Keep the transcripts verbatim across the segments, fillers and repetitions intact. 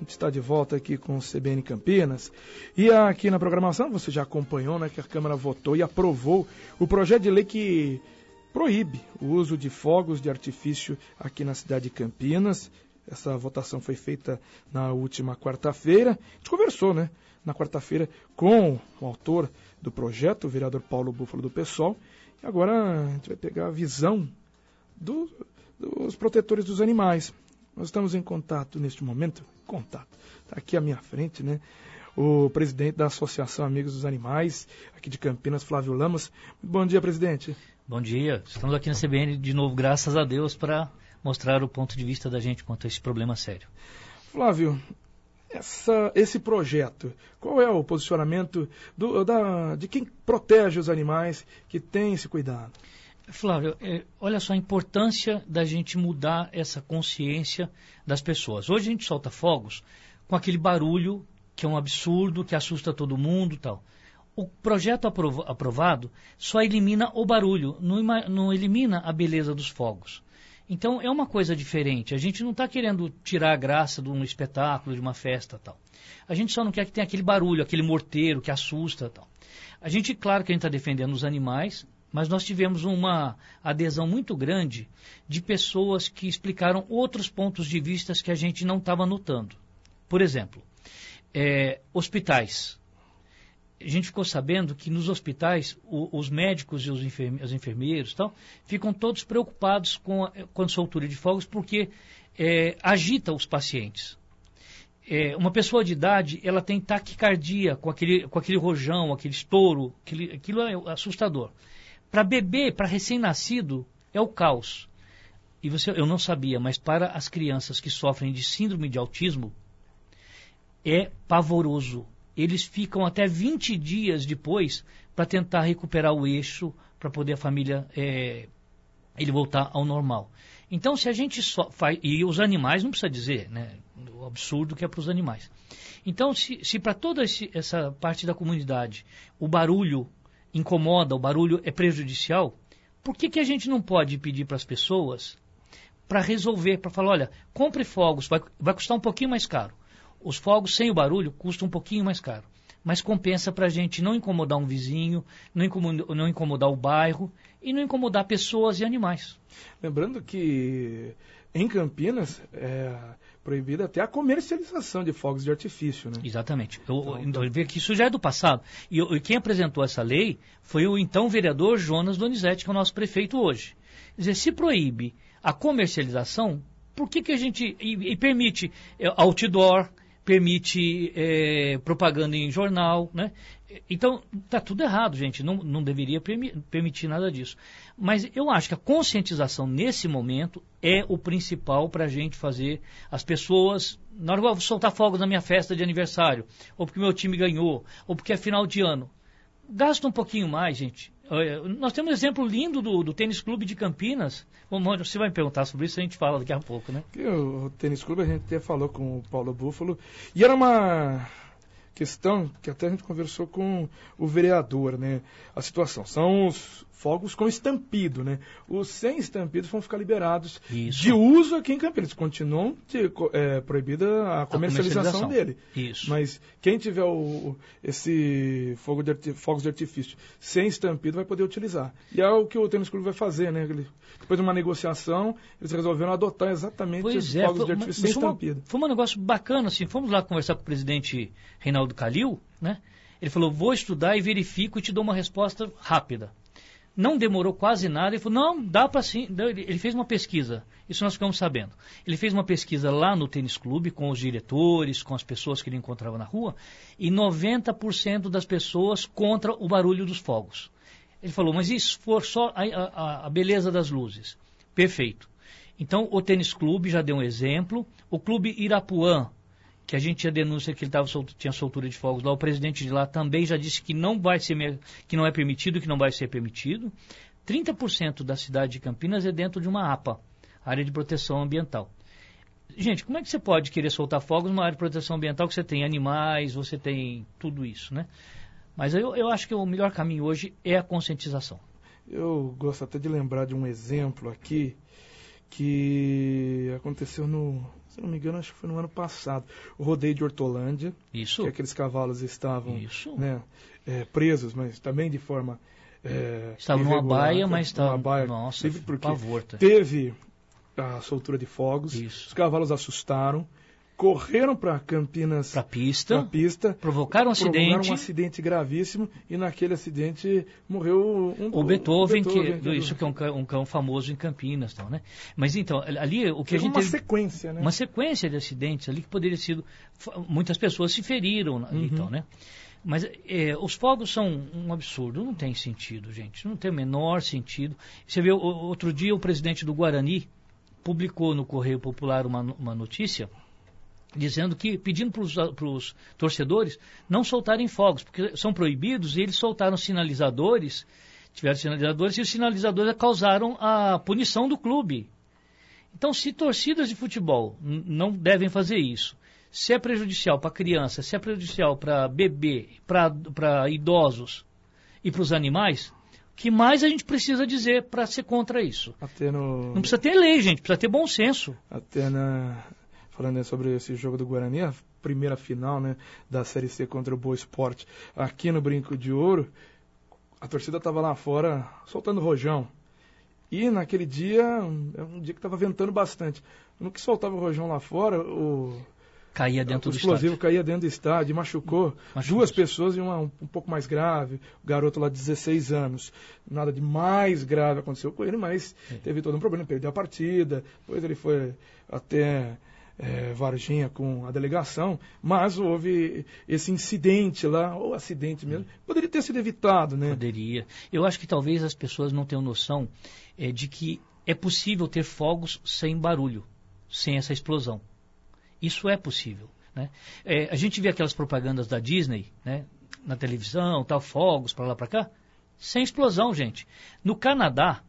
gente está de volta aqui com o C B N Campinas. E aqui na programação, você já acompanhou, né, que a Câmara votou e aprovou o projeto de lei que proíbe o uso de fogos de artifício aqui na cidade de Campinas. Essa votação foi feita na última quarta-feira. A gente conversou, né, na quarta-feira com o autor do projeto, o vereador Paulo Búfalo do PSOL. E agora a gente vai pegar a visão do, dos protetores dos animais. Nós estamos em contato neste momento, contato, está aqui à minha frente, né? O presidente da Associação Amigos dos Animais, aqui de Campinas, Flávio Lamas. Bom dia, presidente. Bom dia, estamos aqui na C B N de novo, graças a Deus, para mostrar o ponto de vista da gente quanto a esse problema sério. Flávio, essa, esse projeto, qual é o posicionamento do, da, de quem protege os animais, que tem esse cuidado? Flávio, é, olha só a importância da gente mudar essa consciência das pessoas. Hoje a gente solta fogos com aquele barulho que é um absurdo, que assusta todo mundo e tal. O projeto aprov- aprovado só elimina o barulho, não, ima- não elimina a beleza dos fogos. Então é uma coisa diferente. A gente não está querendo tirar a graça de um espetáculo, de uma festa e tal. A gente só não quer que tenha aquele barulho, aquele morteiro que assusta e tal. A gente, claro que a gente está defendendo os animais, mas nós tivemos uma adesão muito grande de pessoas que explicaram outros pontos de vista que a gente não estava notando. Por exemplo, é, hospitais. A gente ficou sabendo que nos hospitais o, os médicos e os, enferme, os enfermeiros tal, ficam todos preocupados com a, com a soltura de fogos porque é, agita os pacientes. É, uma pessoa de idade, ela tem taquicardia com aquele, com aquele rojão, aquele estouro, aquele, aquilo é assustador. Para bebê, para recém-nascido, é o caos. E você, eu não sabia, mas para as crianças que sofrem de síndrome de autismo, é pavoroso. Eles ficam até vinte dias depois para tentar recuperar o eixo, para poder a família é, ele voltar ao normal. Então, se a gente só faz... E os animais, não precisa dizer, né? O absurdo que é para os animais. Então, se, se para toda esse, essa parte da comunidade o barulho incomoda, o barulho é prejudicial, por que, que a gente não pode pedir para as pessoas para resolver, para falar, olha, compre fogos, vai, vai custar um pouquinho mais caro. Os fogos sem o barulho custam um pouquinho mais caro, mas compensa para a gente não incomodar um vizinho, não incomodar, não incomodar o bairro e não incomodar pessoas e animais. Lembrando que em Campinas é proibida até a comercialização de fogos de artifício, né? Exatamente. Eu, então, eu vejo que isso já é do passado. E, e quem apresentou essa lei foi o então vereador Jonas Donizete, que é o nosso prefeito hoje. Quer dizer, se proíbe a comercialização, por que, que a gente... E, e permite outdoor, permite é, propaganda em jornal, né? Então, está tudo errado, gente. Não, não deveria permi- permitir nada disso. Mas eu acho que a conscientização nesse momento é o principal para a gente fazer as pessoas... Na hora que eu vou soltar fogos na minha festa de aniversário, ou porque meu time ganhou, ou porque é final de ano. Gasta um pouquinho mais, gente. Nós temos um exemplo lindo do, do Tênis Clube de Campinas. Você vai me perguntar sobre isso, a gente fala daqui a pouco, né? O Tênis Clube a gente até falou com o Paulo Búfalo. E era uma questão que até a gente conversou com o vereador, né? A situação. São os fogos com estampido, né? Os sem estampidos vão ficar liberados Isso. de uso aqui em Campinas. Continuam de, é, proibida a comercialização, a comercialização dele. Isso. Mas quem tiver o, esse fogo de arti- fogos de artifício sem estampido vai poder utilizar. E é o que o Tênis Clube vai fazer, né? Ele, depois de uma negociação, eles resolveram adotar exatamente pois esses é, fogos foi, de artifício sem foi uma, estampido. Foi um negócio bacana, assim. Fomos lá conversar com o presidente Reinaldo Calil, né? Ele falou, vou estudar e verifico e te dou uma resposta rápida. Não demorou quase nada, ele falou, não, dá para sim. Ele fez uma pesquisa, isso nós ficamos sabendo. Ele fez uma pesquisa lá no Tênis Clube, com os diretores, com as pessoas que ele encontrava na rua, e noventa por cento das pessoas contra o barulho dos fogos. Ele falou, mas e se for só a, a, a beleza das luzes? Perfeito. Então, o Tênis Clube já deu um exemplo, o Clube Irapuã, que a gente tinha denúncia que ele tava solto, tinha soltura de fogos lá, o presidente de lá também já disse que não vai ser, que não é permitido, que não vai ser permitido. trinta por cento da cidade de Campinas é dentro de uma APA, área de proteção ambiental. Gente, como é que você pode querer soltar fogos numa área de proteção ambiental que você tem animais, você tem tudo isso, né? Mas eu, eu acho que o melhor caminho hoje é a conscientização. Eu gosto até de lembrar de um exemplo aqui que aconteceu no se não me engano, acho que foi no ano passado, o rodeio de Hortolândia. Isso. Que aqueles cavalos estavam Isso. Né, é, presos, mas também de forma é, Estavam numa baia, mas estavam... baia, Nossa, porque pavor, tá? teve a soltura de fogos, Isso. os cavalos assustaram, correram para Campinas, para pista, pista, provocaram um acidente, provocaram um acidente gravíssimo e naquele acidente morreu um, o Beethoven, o Beethoven que, que isso que é um cão, um cão famoso em Campinas, então, né? Mas então ali o que Foi a gente uma teve, sequência, né? Uma sequência de acidentes ali que poderia ter sido, muitas pessoas se feriram ali, uhum. então, né? Mas é, os fogos são um absurdo, não tem sentido, gente, não tem o menor sentido. Você vê, o, outro dia o presidente do Guarani publicou no Correio Popular uma, uma notícia dizendo que, pedindo para os torcedores não soltarem fogos, porque são proibidos, e eles soltaram sinalizadores, tiveram sinalizadores, e os sinalizadores causaram a punição do clube. Então, se torcidas de futebol não devem fazer isso, se é prejudicial para criança, se é prejudicial para bebê, para idosos e para os animais, o que mais a gente precisa dizer para ser contra isso? Até no... Não precisa ter lei, gente, precisa ter bom senso. Até na... Falando sobre esse jogo do Guarani, a primeira final, né, da Série C contra o Boa Esporte, aqui no Brinco de Ouro, a torcida estava lá fora soltando rojão. E naquele dia, é um dia que estava ventando bastante. No que soltava o rojão lá fora, o... Caía dentro o do explosivo estádio. caía dentro do estádio, machucou, machucou duas pessoas e uma um, um pouco mais grave, o garoto lá de dezesseis anos. Nada de mais grave aconteceu com ele, mas é. teve todo um problema, perdeu a partida, depois ele foi até é, Varginha com a delegação, mas houve esse incidente lá, ou acidente mesmo, poderia ter sido evitado, né? Poderia. Eu acho que talvez as pessoas não tenham noção é, de que é possível ter fogos sem barulho, sem essa explosão. Isso é possível, né? É, a gente vê aquelas propagandas da Disney, né, na televisão, tal, fogos para lá para cá, sem explosão, gente. No Canadá,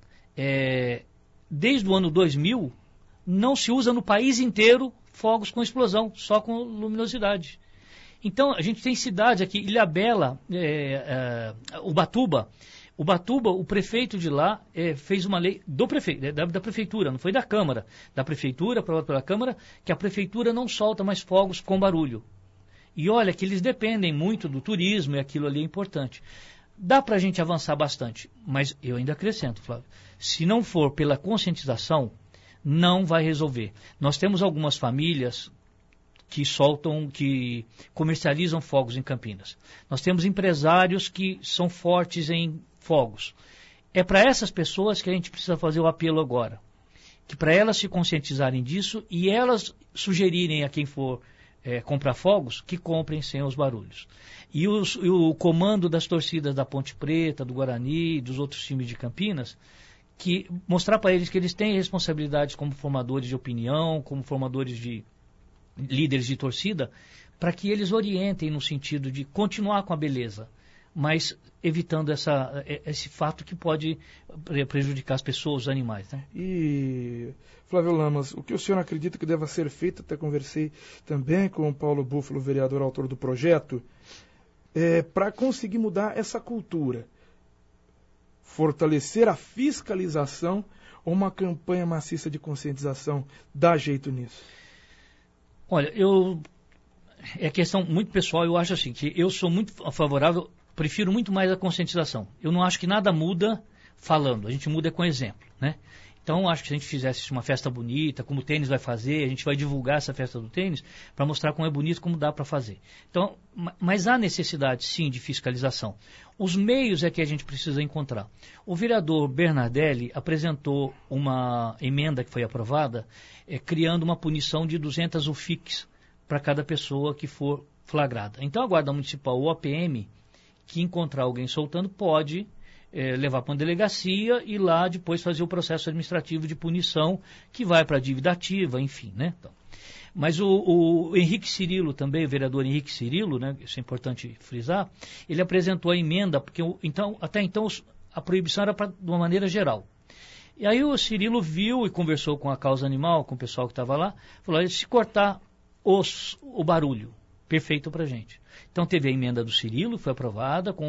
é, desde o ano dois mil, não se usa no país inteiro fogos com explosão, só com luminosidade. Então, a gente tem cidades aqui, Ilhabela, é, é, Ubatuba. Ubatuba, o prefeito de lá é, fez uma lei do prefeito, da, da prefeitura, não foi da Câmara, da prefeitura, aprovada pela Câmara, que a prefeitura não solta mais fogos com barulho. E olha que eles dependem muito do turismo e aquilo ali é importante. Dá para a gente avançar bastante, mas eu ainda acrescento, Flávio, se não for pela conscientização, não vai resolver. Nós temos algumas famílias que soltam, que comercializam fogos em Campinas. Nós temos empresários que são fortes em fogos. É para essas pessoas que a gente precisa fazer o apelo agora. Que para elas se conscientizarem disso e elas sugerirem a quem for é, comprar fogos, que comprem sem os barulhos. E, os, e o comando das torcidas da Ponte Preta, do Guarani e dos outros times de Campinas, que mostrar para eles que eles têm responsabilidades como formadores de opinião, como formadores de líderes de torcida, para que eles orientem no sentido de continuar com a beleza, mas evitando essa, esse fato que pode prejudicar as pessoas, os animais, né? E, Flávio Lamas, o que o senhor acredita que deva ser feito, até conversei também com o Paulo Búfalo, vereador autor do projeto, é, para conseguir mudar essa cultura? Fortalecer a fiscalização ou uma campanha maciça de conscientização dá jeito nisso? Olha, eu... É questão muito pessoal, eu acho assim, que eu sou muito favorável, prefiro muito mais a conscientização. Eu não acho que nada muda falando, a gente muda com exemplo, né? Então, acho que se a gente fizesse uma festa bonita, como o tênis vai fazer, a gente vai divulgar essa festa do tênis para mostrar como é bonito, como dá para fazer. Então, mas há necessidade, sim, de fiscalização. Os meios é que a gente precisa encontrar. O vereador Bernardelli apresentou uma emenda que foi aprovada, é, criando uma punição de duzentas U F I Cs para cada pessoa que for flagrada. Então, a Guarda Municipal ou a P M, que encontrar alguém soltando, pode... É, levar para uma delegacia e lá depois fazer o processo administrativo de punição que vai para a dívida ativa, enfim, né? Então, mas o, o Henrique Cirilo também, o vereador Henrique Cirilo, né, isso é importante frisar, ele apresentou a emenda, porque então, até então a proibição era pra, de uma maneira geral. E aí o Cirilo viu e conversou com a causa animal, com o pessoal que estava lá, falou, se cortar os, o barulho, perfeito para a gente. Então teve a emenda do Cirilo, foi aprovada com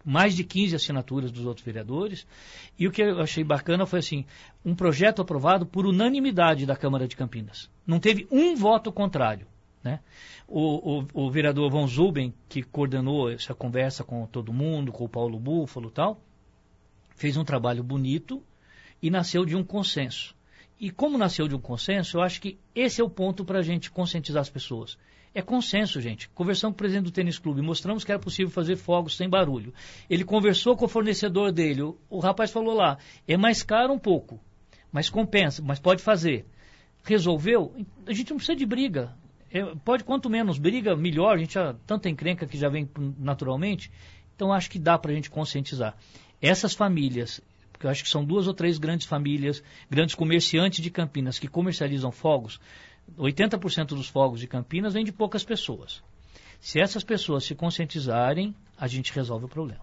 mais de quinze assinaturas dos outros vereadores, e o que eu achei bacana foi assim, um projeto aprovado por unanimidade da Câmara de Campinas. Não teve um voto contrário, né? O, o, o vereador Von Zuben, que coordenou essa conversa com todo mundo, com o Paulo Búfalo e tal, fez um trabalho bonito e nasceu de um consenso. E como nasceu de um consenso, eu acho que esse é o ponto para a gente conscientizar as pessoas. É consenso, gente. Conversamos com o presidente do tênis clube, mostramos que era possível fazer fogos sem barulho. Ele conversou com o fornecedor dele, o, o rapaz falou lá, é mais caro um pouco, mas compensa, mas pode fazer. Resolveu? A gente não precisa de briga. É, pode, quanto menos briga, melhor. A gente já tanta encrenca que já vem naturalmente. Então, acho que dá para a gente conscientizar. Essas famílias, porque eu acho que são duas ou três grandes famílias, grandes comerciantes de Campinas que comercializam fogos, oitenta por cento dos fogos de Campinas vem de poucas pessoas. Se essas pessoas se conscientizarem, a gente resolve o problema.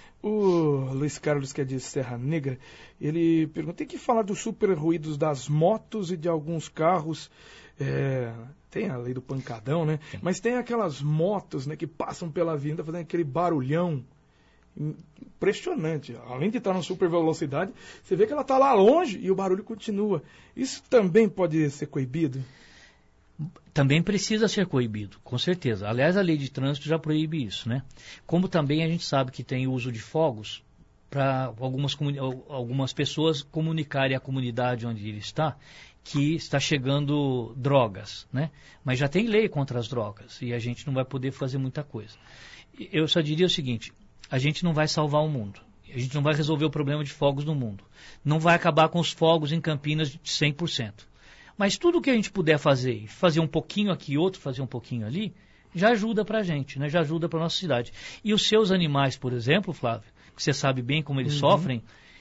O Luiz Carlos, que é de Serra Negra, ele pergunta, tem que falar dos super ruídos das motos e de alguns carros, é, tem a lei do pancadão, né? Sim. Mas tem aquelas motos, né, que passam pela avenida fazendo aquele barulhão impressionante. Além de estar na super velocidade, você vê que ela está lá longe e o barulho continua. Isso também pode ser coibido? Também precisa ser coibido, com certeza. Aliás, a lei de trânsito já proíbe isso, né? Como também a gente sabe que tem uso de fogos para algumas, algumas pessoas comunicarem à comunidade onde ele está que está chegando drogas, né? Mas já tem lei contra as drogas e a gente não vai poder fazer muita coisa. Eu só diria o seguinte, a gente não vai salvar o mundo. A gente não vai resolver o problema de fogos no mundo. Não vai acabar com os fogos em Campinas de cem por cento. Mas tudo que a gente puder fazer, fazer um pouquinho aqui, outro fazer um pouquinho ali, já ajuda para a gente, né? Já ajuda para a nossa cidade. E os seus animais, por exemplo, Flávio, que você sabe bem como eles uhum. sofrem,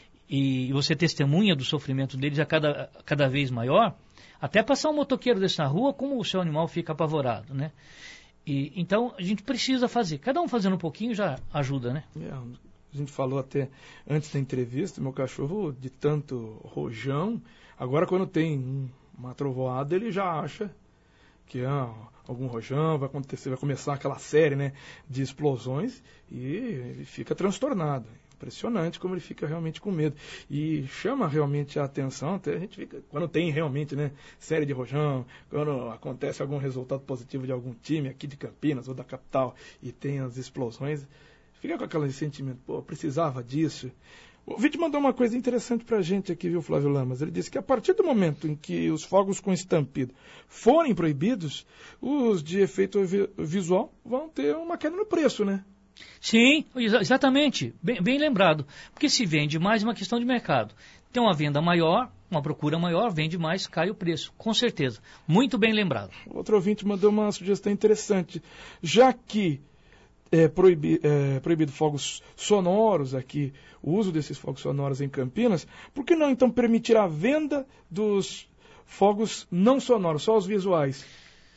e você testemunha do sofrimento deles a cada, a cada vez maior, até passar um motoqueiro desse na rua, como o seu animal fica apavorado, né? E, então, a gente precisa fazer. Cada um fazendo um pouquinho já ajuda, né? É, a gente falou até antes da entrevista, meu cachorro, de tanto rojão, agora quando tem uma trovoada, ele já acha que ah, algum rojão vai acontecer, vai começar aquela série, né, de explosões e ele fica transtornado. Impressionante como ele fica realmente com medo. E chama realmente a atenção, até a gente fica, quando tem realmente, né, série de rojão, quando acontece algum resultado positivo de algum time aqui de Campinas ou da capital e tem as explosões, fica com aquele sentimento, pô, precisava disso. O Vítor mandou uma coisa interessante pra gente aqui, viu, Flávio Lamas? Ele disse que a partir do momento em que os fogos com estampido forem proibidos, os de efeito vi- visual vão ter uma queda no preço, né? Sim, exa- exatamente. Bem, bem lembrado. Porque se vende mais, é uma questão de mercado. Tem uma venda maior, uma procura maior, vende mais, cai o preço. Com certeza. Muito bem lembrado. Outro ouvinte mandou uma sugestão interessante. Já que é, proibi, é proibido fogos sonoros aqui, o uso desses fogos sonoros em Campinas, por que não então permitir a venda dos fogos não sonoros, só os visuais?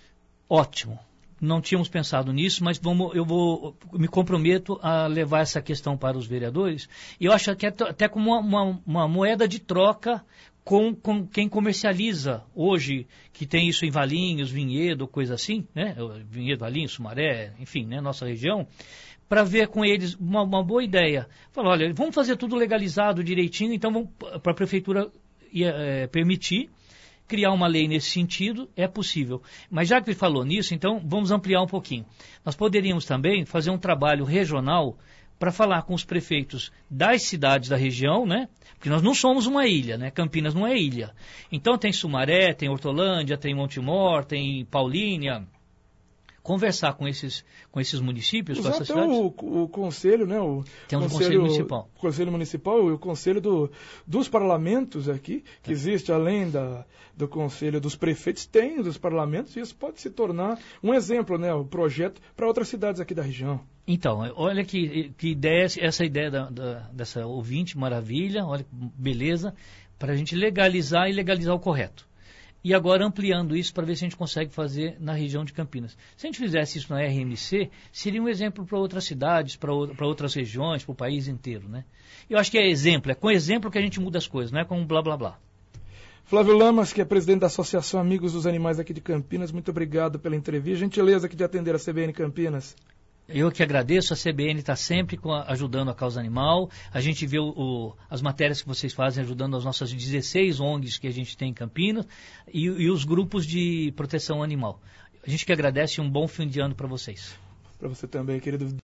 Ótimo. Não tínhamos pensado nisso, mas vamos, eu vou, me comprometo a levar essa questão para os vereadores. E eu acho que é até como uma, uma, uma moeda de troca com, com quem comercializa hoje, que tem isso em Valinhos, Vinhedo, coisa assim, né? Vinhedo, Valinhos, Sumaré, enfim, né? Nossa região, para ver com eles uma, uma boa ideia. Falar, olha, vamos fazer tudo legalizado direitinho, então para a prefeitura é, permitir. Criar uma lei nesse sentido é possível. Mas já que ele falou nisso, então vamos ampliar um pouquinho. Nós poderíamos também fazer um trabalho regional para falar com os prefeitos das cidades da região, né? Porque nós não somos uma ilha, né? Campinas não é ilha. Então tem Sumaré, tem Hortolândia, tem Montemor, tem Paulínia. Conversar com esses, com esses municípios, usar com essas até cidades. O, o conselho, né? O Temos conselho, o conselho municipal. O conselho municipal e o conselho do, dos parlamentos aqui, que existe além da, do conselho dos prefeitos, tem dos parlamentos, e isso pode se tornar um exemplo, né? O projeto para outras cidades aqui da região. Então, olha que, que ideia, essa ideia da, da, dessa ouvinte, maravilha, olha que beleza, para a gente legalizar e legalizar o correto. E agora ampliando isso para ver se a gente consegue fazer na região de Campinas. Se a gente fizesse isso na R M C, seria um exemplo para outras cidades, para outras regiões, para o país inteiro, né? Eu acho que é exemplo, é com exemplo que a gente muda as coisas, não é com blá blá blá. Flávio Lamas, que é presidente da Associação Amigos dos Animais aqui de Campinas, muito obrigado pela entrevista. Gentileza aqui de atender a C B N Campinas. Eu que agradeço, a C B N está sempre com a, ajudando a causa animal. A gente vê o, o, as matérias que vocês fazem ajudando as nossas dezesseis O N Gs que a gente tem em Campinas e, e os grupos de proteção animal. A gente que agradece e um bom fim de ano para vocês. Para você também, querido.